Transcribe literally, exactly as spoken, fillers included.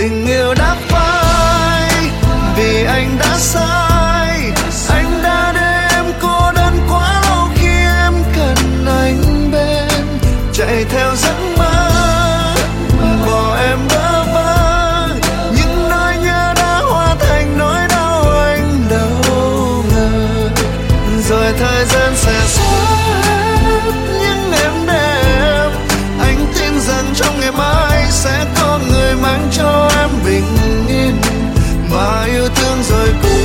tình yêu đã phai vì anh đã sai. Anh đã để em cô đơn quá lâu khi em cần anh bên, chạy theo giấc mơ bỏ em bơ vơ. Những nỗi nhớ đã hóa thành nỗi đau anh đâu ngờ, rồi thời gian sẽ xóa hết những em đêm. Anh tin rằng trong ngày mai sẽ có người mang cho em bình yên và yêu thương rồi cũng